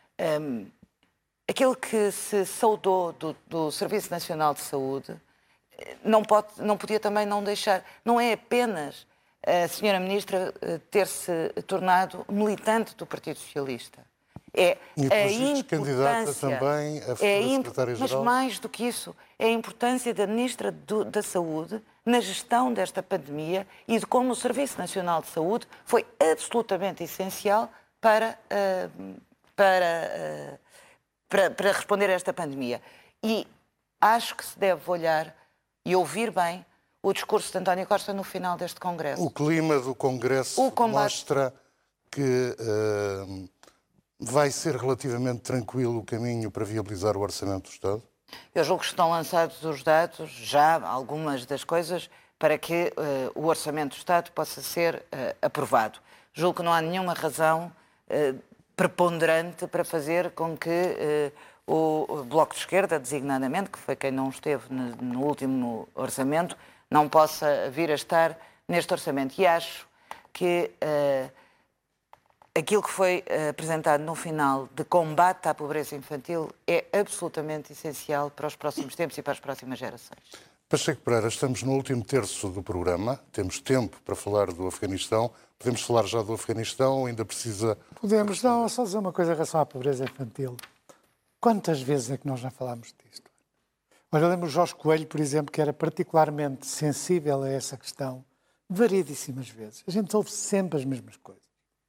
um, aquilo que se saudou do, do Serviço Nacional de Saúde não, pode, não podia também não deixar. Não é apenas a senhora Ministra ter-se tornado militante do Partido Socialista. É e a importância também a é secretária-geral. Mas mais do que isso, é a importância da Ministra do, da Saúde na gestão desta pandemia e de como o Serviço Nacional de Saúde foi absolutamente essencial para, uh, para, uh, para, para responder a esta pandemia. E acho que se deve olhar e ouvir bem o discurso de António Costa no final deste Congresso. O clima do Congresso combate... mostra que uh, vai ser relativamente tranquilo o caminho para viabilizar o Orçamento do Estado? Eu julgo que estão lançados os dados, já algumas das coisas, para que uh, o Orçamento do Estado possa ser uh, aprovado. Julgo que não há nenhuma razão uh, preponderante para fazer com que uh, o Bloco de Esquerda, designadamente, que foi quem não esteve no, no último orçamento, não possa vir a estar neste orçamento. E acho que uh, aquilo que foi uh, apresentado no final de combate à pobreza infantil é absolutamente essencial para os próximos tempos e para as próximas gerações. Pacheco Pereira, estamos no último terço do programa, temos tempo para falar do Afeganistão. Podemos falar já do Afeganistão ou ainda precisa... Podemos, não, só dizer uma coisa em relação à pobreza infantil. Quantas vezes é que nós já falámos disto? Olha, eu lembro o Jorge Coelho, por exemplo, que era particularmente sensível a essa questão, variedíssimas vezes. A gente ouve sempre as mesmas coisas.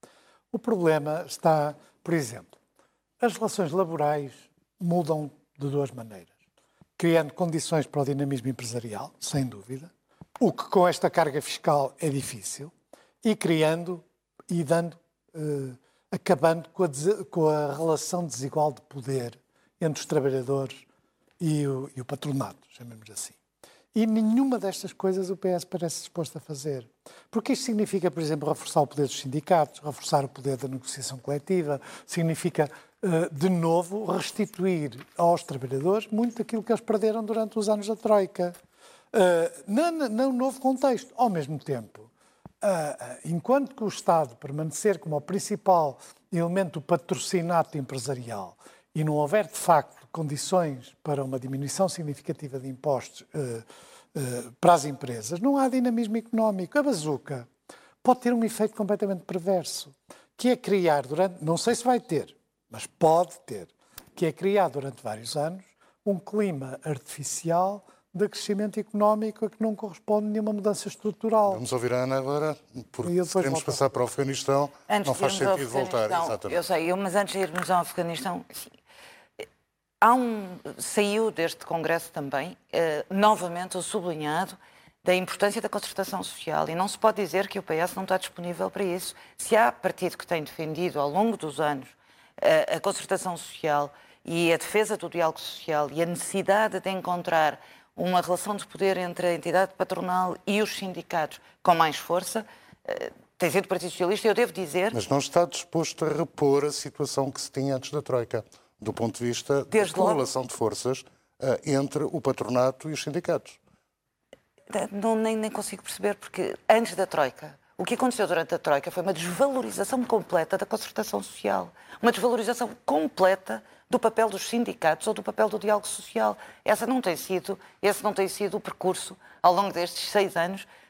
O problema está, por exemplo, as relações laborais mudam de duas maneiras. Criando condições para o dinamismo empresarial, sem dúvida, o que com esta carga fiscal é difícil, e criando e dando, eh, acabando com a, com a relação desigual de poder entre os trabalhadores e o, e o patronato, chamemos assim. E nenhuma destas coisas o P S parece disposto a fazer. Porque isto significa, por exemplo, reforçar o poder dos sindicatos, reforçar o poder da negociação coletiva, significa, de novo, restituir aos trabalhadores muito daquilo que eles perderam durante os anos da Troika. Num novo contexto. Ao mesmo tempo, enquanto que o Estado permanecer como o principal elemento do patrocinato empresarial e não houver, de facto, condições para uma diminuição significativa de impostos uh, uh, para as empresas, não há dinamismo económico. A bazuca pode ter um efeito completamente perverso, que é criar durante, não sei se vai ter, mas pode ter, que é criar durante vários anos um clima artificial de crescimento económico a que não corresponde nenhuma mudança estrutural. Vamos ouvir a Ana agora, porque se queremos passar para o Afeganistão, antes não faz sentido voltar. Exatamente. Eu sei, eu, mas antes de irmos ao Afeganistão... Sim. Há um, saiu deste Congresso também, eh, novamente, o sublinhado da importância da concertação social. E não se pode dizer que o P S não está disponível para isso. Se há partido que tem defendido ao longo dos anos eh, a concertação social e a defesa do diálogo social e a necessidade de encontrar uma relação de poder entre a entidade patronal e os sindicatos com mais força, eh, tem sido o Partido Socialista, eu devo dizer... Mas não está disposto a repor a situação que se tinha antes da Troika, do ponto de vista Desde da correlação de forças uh, entre o patronato e os sindicatos. Não, nem, nem consigo perceber, porque antes da Troika, o que aconteceu durante a Troika foi uma desvalorização completa da concertação social, uma desvalorização completa do papel dos sindicatos ou do papel do diálogo social. Essa não tem sido, esse não tem sido o percurso ao longo destes seis anos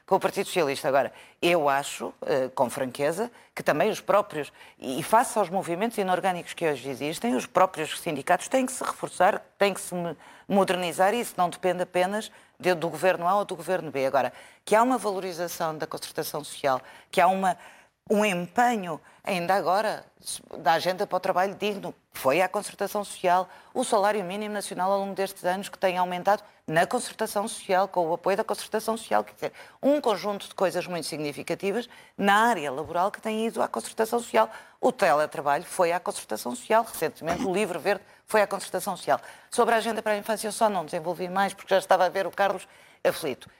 com o Partido Socialista. Agora, eu acho, com franqueza, que também os próprios, e face aos movimentos inorgânicos que hoje existem, os próprios sindicatos têm que se reforçar, têm que se modernizar, e isso não depende apenas do Governo A ou do Governo B. Agora, que há uma valorização da concertação social, que há uma... um empenho, ainda agora, da agenda para o trabalho digno, foi à concertação social, o salário mínimo nacional ao longo destes anos que tem aumentado na concertação social, com o apoio da concertação social, quer dizer, um conjunto de coisas muito significativas na área laboral que tem ido à concertação social. O teletrabalho foi à concertação social, recentemente o Livro Verde foi à concertação social. Sobre a agenda para a infância eu só não desenvolvi mais, porque já estava a ver o Carlos aflito.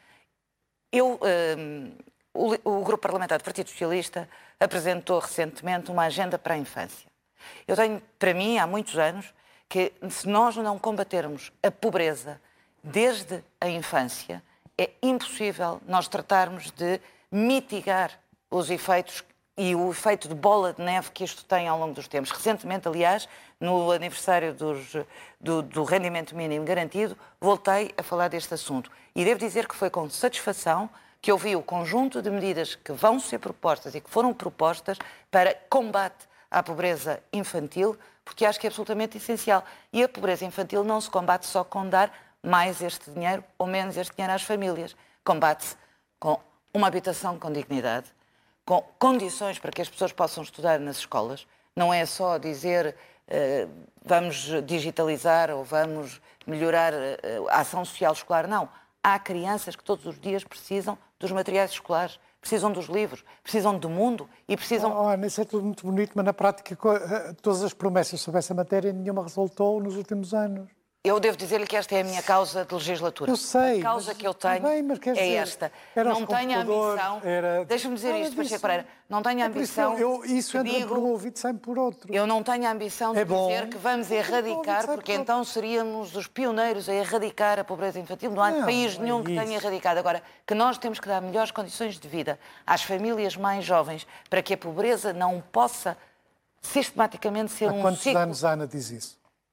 Eu... Hum, O, o Grupo Parlamentar do Partido Socialista apresentou recentemente uma agenda para a infância. Eu tenho, para mim, há muitos anos, que se nós não combatermos a pobreza desde a infância, é impossível nós tratarmos de mitigar os efeitos e o efeito de bola de neve que isto tem ao longo dos tempos. Recentemente, aliás, no aniversário dos, do, do rendimento mínimo garantido, voltei a falar deste assunto. E devo dizer que foi com satisfação que eu vi o conjunto de medidas que vão ser propostas e que foram propostas para combate à pobreza infantil, porque acho que é absolutamente essencial. E a pobreza infantil não se combate só com dar mais este dinheiro ou menos este dinheiro às famílias. Combate-se com uma habitação com dignidade, com condições para que as pessoas possam estudar nas escolas. Não é só dizer uh, vamos digitalizar ou vamos melhorar uh, a ação social escolar, não. Há crianças que todos os dias precisam dos materiais escolares, precisam dos livros, precisam do mundo e precisam... Oh, Ana, isso é tudo muito bonito, mas na prática todas as promessas sobre essa matéria nenhuma resultou nos últimos anos. Eu devo dizer-lhe que esta é a minha causa de legislatura. Eu sei. A causa mas, que eu tenho bem, mas quer é dizer, esta. Não tenho a ambição... Era... Deixa-me dizer não, isto, Pacheco isso, Pereira. Não tenho a ambição... Isso, eu, isso entra digo, por um ouvido e sai por outro. Eu não tenho a ambição de é bom, dizer que vamos erradicar, porque por então seríamos os pioneiros a erradicar a pobreza infantil. Não há não, país nenhum é que tenha erradicado. Agora, que nós temos que dar melhores condições de vida às famílias mais jovens para que a pobreza não possa sistematicamente ser há um quantos ciclo... anos a Ana diz isso?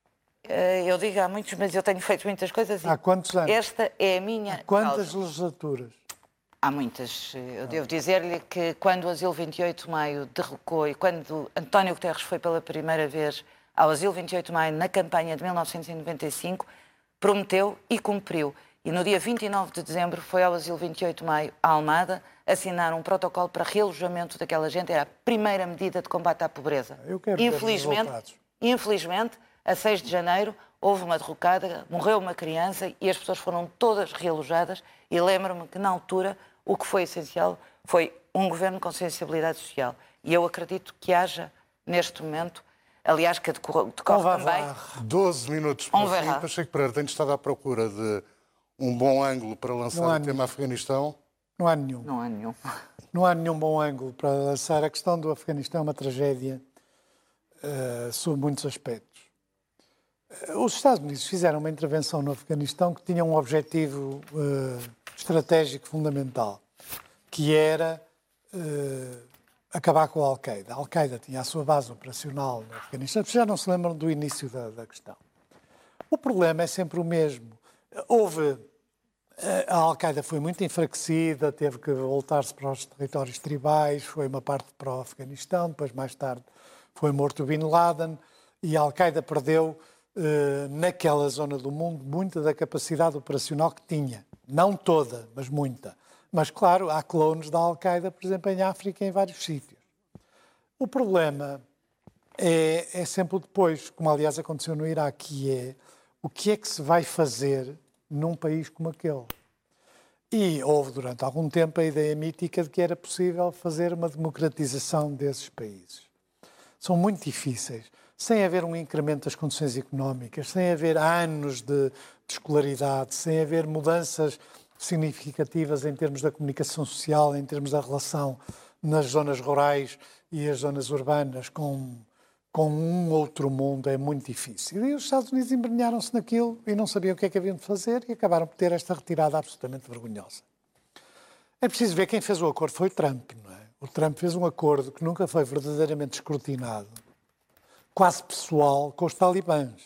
Eu digo há muitos, mas eu tenho feito muitas coisas. Há quantos anos? Esta é a minha Há quantas causa. legislaturas? Há muitas. Eu devo dizer-lhe que quando o Asilo vinte e oito de Maio derrocou e quando António Guterres foi pela primeira vez ao Asilo vinte e oito de Maio na campanha de mil novecentos e noventa e cinco, prometeu e cumpriu. E no dia vinte e nove de dezembro foi ao Asilo vinte e oito de Maio, a Almada, assinar um protocolo para realojamento daquela gente. Era a primeira medida de combate à pobreza. Eu quero infelizmente, infelizmente, a seis de janeiro, houve uma derrocada, morreu uma criança e as pessoas foram todas realojadas. E lembro-me que, na altura, o que foi essencial foi um governo com sensibilidade social. E eu acredito que haja, neste momento, aliás, que decorre, decorre também... doze minutos para o fim. Pacheco Pereira, tenho estado à procura de um bom ângulo para lançar o tema Afeganistão. Não há nenhum. Não há nenhum. Não há nenhum bom ângulo para lançar. A questão do Afeganistão é uma tragédia uh, sob muitos aspectos. Os Estados Unidos fizeram uma intervenção no Afeganistão que tinha um objetivo uh, estratégico fundamental, que era uh, acabar com a Al-Qaeda. A Al-Qaeda tinha a sua base operacional no Afeganistão, já não se lembram do início da, da questão. O problema é sempre o mesmo. Houve... A Al-Qaeda foi muito enfraquecida, teve que voltar-se para os territórios tribais, foi uma parte para o Afeganistão, depois mais tarde foi morto o Bin Laden e a Al-Qaeda perdeu Uh, naquela zona do mundo, muita da capacidade operacional que tinha. Não toda, mas muita. Mas, claro, há clones da Al-Qaeda, por exemplo, em África e em vários sítios. O problema é, é sempre o depois, como aliás aconteceu no Iraque, que é o que é que se vai fazer num país como aquele. E houve durante algum tempo a ideia mítica de que era possível fazer uma democratização desses países. São muito difíceis. Sem haver um incremento das condições económicas, sem haver anos de, de escolaridade, sem haver mudanças significativas em termos da comunicação social, em termos da relação nas zonas rurais e as zonas urbanas com, com um outro mundo, é muito difícil. E os Estados Unidos embrenharam-se naquilo e não sabiam o que é que haviam de fazer e acabaram por ter esta retirada absolutamente vergonhosa. É preciso ver quem fez o acordo foi o Trump, não é? O Trump fez um acordo que nunca foi verdadeiramente escrutinado, quase pessoal, com os talibãs.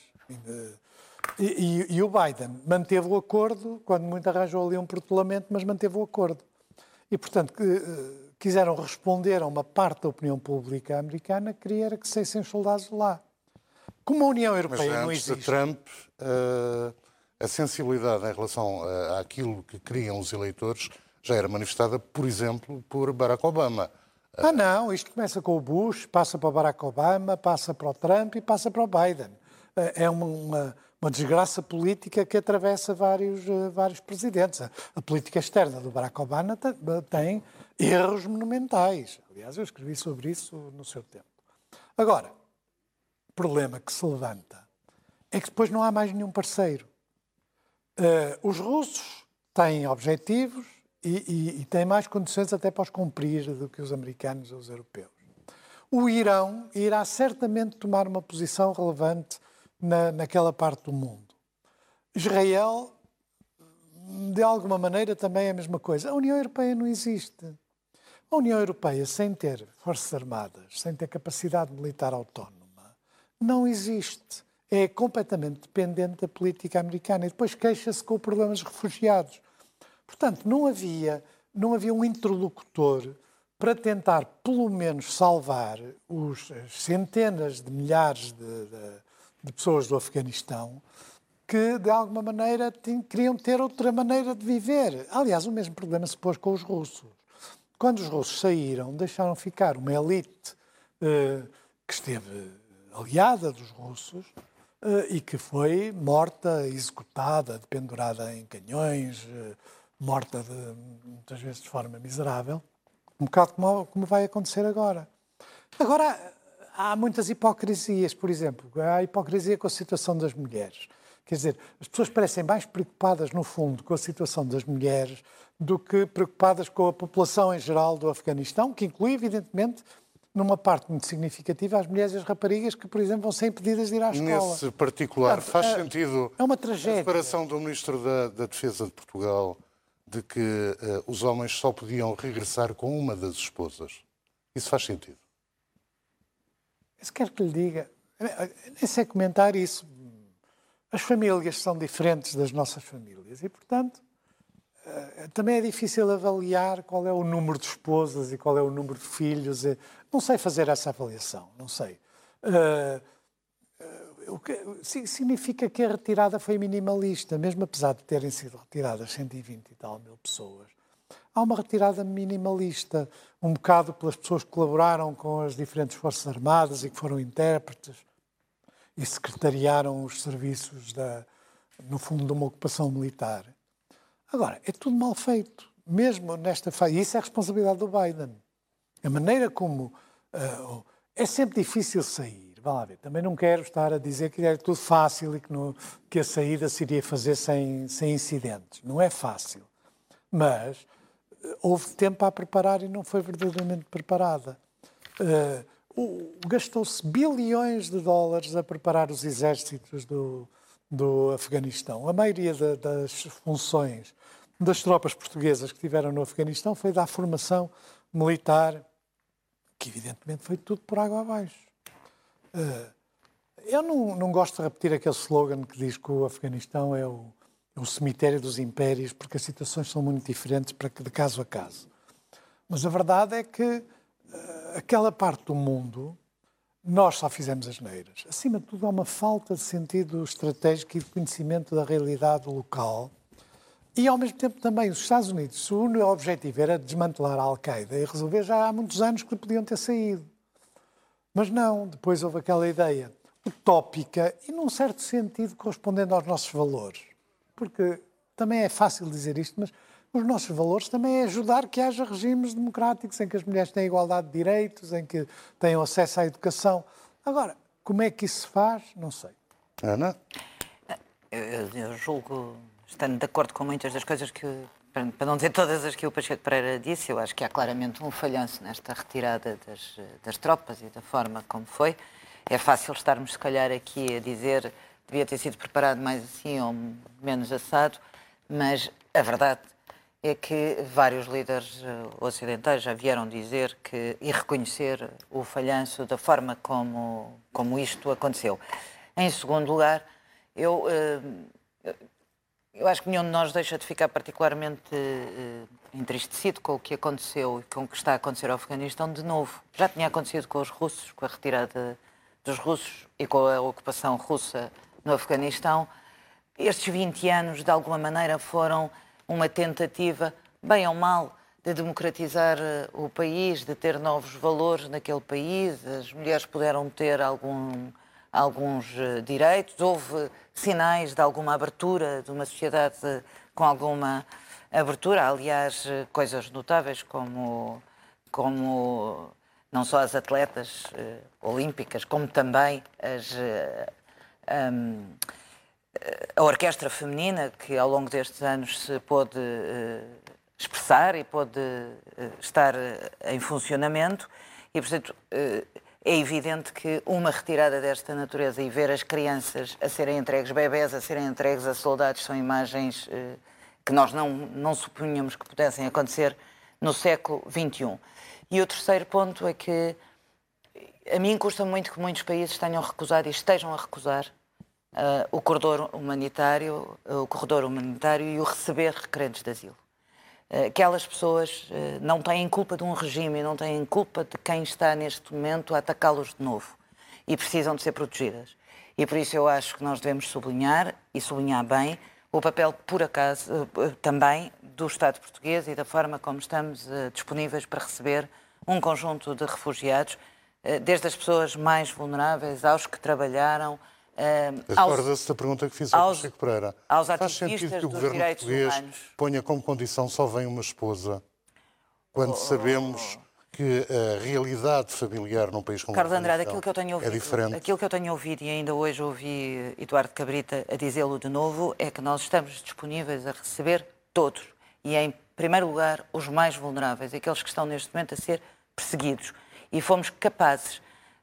E, e, e o Biden manteve o acordo, quando muito arranjou ali um protelamento, mas manteve o acordo. E, portanto, que, uh, quiseram responder a uma parte da opinião pública americana que queria era que saíssem soldados lá. Como a União Europeia Mas não antes existe... de Trump, uh, a sensibilidade em relação uh, àquilo que queriam os eleitores já era manifestada, por exemplo, por Barack Obama. Ah, não, isto começa com o Bush, passa para o Barack Obama, passa para o Trump e passa para o Biden. É uma, uma, uma desgraça política que atravessa vários, vários presidentes. A política externa do Barack Obama tem erros monumentais. Aliás, eu escrevi sobre isso no seu tempo. Agora, o problema que se levanta é que depois não há mais nenhum parceiro. Uh, os russos têm objetivos e, e, e têm mais condições até para os cumprir do que os americanos ou os europeus. O Irão irá certamente tomar uma posição relevante na, naquela parte do mundo. Israel, de alguma maneira, também é a mesma coisa. A União Europeia não existe. A União Europeia, sem ter forças armadas, sem ter capacidade militar autónoma, não existe. É completamente dependente da política americana e depois queixa-se com o problema dos refugiados. Portanto, não havia, não havia um interlocutor para tentar, pelo menos, salvar os centenas de milhares de, de, de pessoas do Afeganistão que, de alguma maneira, tinham, queriam ter outra maneira de viver. Aliás, o mesmo problema se pôs com os russos. Quando os russos saíram, deixaram ficar uma elite eh, que esteve aliada dos russos, Uh, e que foi morta, executada, pendurada em canhões, uh, morta de, muitas vezes de forma miserável, um bocado como, como vai acontecer agora. Agora, há muitas hipocrisias, por exemplo, há a hipocrisia com a situação das mulheres. Quer dizer, as pessoas parecem mais preocupadas, no fundo, com a situação das mulheres do que preocupadas com a população em geral do Afeganistão, que inclui, evidentemente, numa parte muito significativa, as mulheres e as raparigas que, por exemplo, vão ser impedidas de ir à escola. Nesse particular, faz é, sentido é uma tragédia. A declaração do Ministro da, da Defesa de Portugal de que uh, os homens só podiam regressar com uma das esposas. Isso faz sentido? Se quer que lhe diga, nem sei comentar isso. As famílias são diferentes das nossas famílias e, portanto, também é difícil avaliar qual é o número de esposas e qual é o número de filhos. Não sei fazer essa avaliação, não sei. Uh, uh, o que significa que a retirada foi minimalista, mesmo apesar de terem sido retiradas cento e vinte e tal mil pessoas. Há uma retirada minimalista, um bocado pelas pessoas que colaboraram com as diferentes forças armadas e que foram intérpretes e secretariaram os serviços, da, no fundo, de uma ocupação militar. Agora, é tudo mal feito, mesmo nesta fase. E isso é a responsabilidade do Biden. A maneira como... Uh, é sempre difícil sair. Vá lá ver. Também não quero estar a dizer que é tudo fácil e que, no, que a saída se iria fazer sem, sem incidentes. Não é fácil. Mas uh, houve tempo a preparar e não foi verdadeiramente preparada. Uh, Gastou-se bilhões de dólares a preparar os exércitos do, do Afeganistão. A maioria de, das funções das tropas portuguesas que estiveram no Afeganistão foi dar formação militar, que evidentemente foi tudo por água abaixo. Uh, eu não, não gosto de repetir aquele slogan que diz que o Afeganistão é o, é o cemitério dos impérios, porque as situações são muito diferentes para, de caso a caso. Mas a verdade é que uh, aquela parte do mundo, nós só fizemos as neiras. Acima de tudo, há uma falta de sentido estratégico e de conhecimento da realidade local. E, ao mesmo tempo, também os Estados Unidos, se o único objetivo era desmantelar a Al-Qaeda e resolver, já há muitos anos que podiam ter saído. Mas não, depois houve aquela ideia utópica e, num certo sentido, correspondendo aos nossos valores. Porque também é fácil dizer isto, mas os nossos valores também é ajudar que haja regimes democráticos em que as mulheres têm igualdade de direitos, em que tenham acesso à educação. Agora, como é que isso se faz? Não sei. Ana? Eu, eu julgo... Estando de acordo com muitas das coisas que, para não dizer todas as que o Pacheco Pereira disse, eu acho que há claramente um falhanço nesta retirada das, das tropas e da forma como foi. É fácil estarmos, se calhar, aqui a dizer devia ter sido preparado mais assim ou menos assado, mas a verdade é que vários líderes ocidentais já vieram dizer que, e reconhecer o falhanço da forma como, como isto aconteceu. Em segundo lugar, eu... eu Eu acho que nenhum de nós deixa de ficar particularmente uh, entristecido com o que aconteceu e com o que está a acontecer ao Afeganistão de novo. Já tinha acontecido com os russos, com a retirada dos russos e com a ocupação russa no Afeganistão. Estes vinte anos, de alguma maneira, foram uma tentativa, bem ou mal, de democratizar o país, de ter novos valores naquele país. As mulheres puderam ter algum, alguns direitos. Houve sinais de alguma abertura, de uma sociedade com alguma abertura. Aliás, coisas notáveis como, como não só as atletas uh, olímpicas, como também as... Uh, um, a orquestra feminina, que ao longo destes anos se pôde uh, expressar e pôde uh, estar uh, em funcionamento, e, portanto, uh, é evidente que uma retirada desta natureza e ver as crianças a serem entregues, bebés a serem entregues a soldados, são imagens uh, que nós não, não supunhamos que pudessem acontecer no século vinte e um. E o terceiro ponto é que a mim custa muito que muitos países tenham recusado e estejam a recusar Uh, o corredor humanitário, uh, o corredor humanitário e o receber requerentes de asilo. Uh, aquelas pessoas uh, não têm culpa de um regime, não têm culpa de quem está neste momento a atacá-los de novo e precisam de ser protegidas. E por isso eu acho que nós devemos sublinhar, e sublinhar bem, o papel, por acaso, uh, também do Estado português e da forma como estamos uh, disponíveis para receber um conjunto de refugiados, uh, desde as pessoas mais vulneráveis aos que trabalharam. Recorda-se da pergunta que fiz ao Pacheco Pereira. Aos Faz sentido que o governo português humanos. ponha como condição só vem uma esposa, quando oh, sabemos que a realidade familiar num país como Carlos Andrade, aquilo que eu tenho ouvido, é diferente. Aquilo que eu tenho ouvido, e ainda hoje ouvi Eduardo Cabrita a dizê-lo de novo, é que nós estamos disponíveis a receber todos. E, em primeiro lugar, os mais vulneráveis, aqueles que estão neste momento a ser perseguidos. E fomos capazes...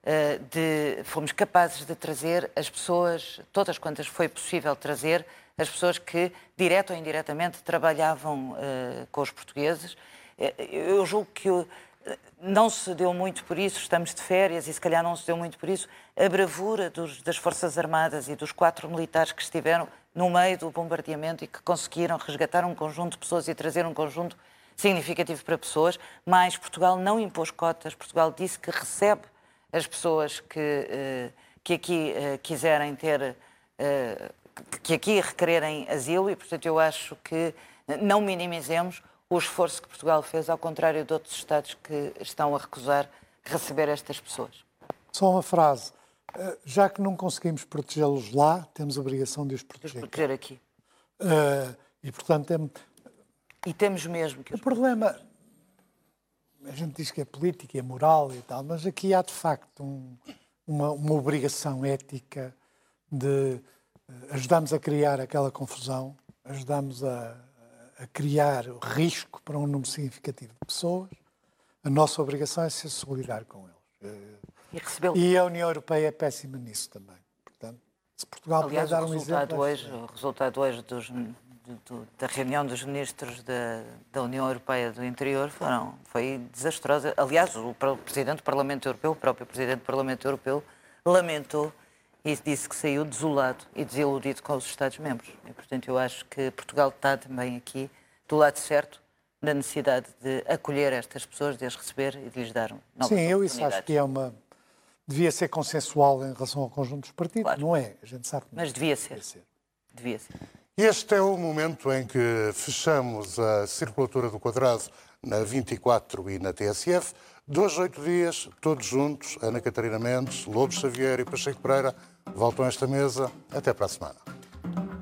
De, fomos capazes de trazer as pessoas, todas quantas foi possível trazer, as pessoas que, direto ou indiretamente, trabalhavam uh, com os portugueses. Eu julgo que uh, não se deu muito por isso, estamos de férias e se calhar não se deu muito por isso, a bravura dos, das Forças Armadas e dos quatro militares que estiveram no meio do bombardeamento e que conseguiram resgatar um conjunto de pessoas e trazer um conjunto significativo para pessoas, mas Portugal não impôs cotas, Portugal disse que recebe as pessoas que, que aqui quiserem ter, que aqui requererem asilo e, portanto, eu acho que não minimizemos o esforço que Portugal fez, ao contrário de outros Estados que estão a recusar receber estas pessoas. Só uma frase. Já que não conseguimos protegê-los lá, temos a obrigação de os proteger. De proteger aqui. Uh, e, portanto, temos... E temos mesmo que... O problema... A gente diz que é política, é moral e tal, mas aqui há de facto um, uma, uma obrigação ética de uh, ajudarmos a criar aquela confusão, ajudamos a, a criar o risco para um número significativo de pessoas. A nossa obrigação é ser solidário com eles. Uh, e, e a União Europeia é péssima nisso também. Portanto, se Portugal Aliás, puder dar o um resultado exemplo... Hoje, o resultado hoje dos... da reunião dos ministros da, da União Europeia do Interior foram, foi desastrosa. Aliás, o Presidente do Parlamento Europeu, o próprio Presidente do Parlamento Europeu, lamentou e disse que saiu desolado e desiludido com os Estados-membros. E, portanto, eu acho que Portugal está também aqui do lado certo da necessidade de acolher estas pessoas, de as receber e de lhes dar novas Sim, eu isso acho que é uma... Devia ser consensual em relação ao conjunto dos partidos, claro. Não é? A gente sabe que não. Mas devia ser. Devia ser. Devia ser. Este é o momento em que fechamos a circulatura do quadrado na vinte e quatro e na T S F. Dois, oito dias, todos juntos, Ana Catarina Mendes, Lobo Xavier e Pacheco Pereira voltam a esta mesa. Até para a semana.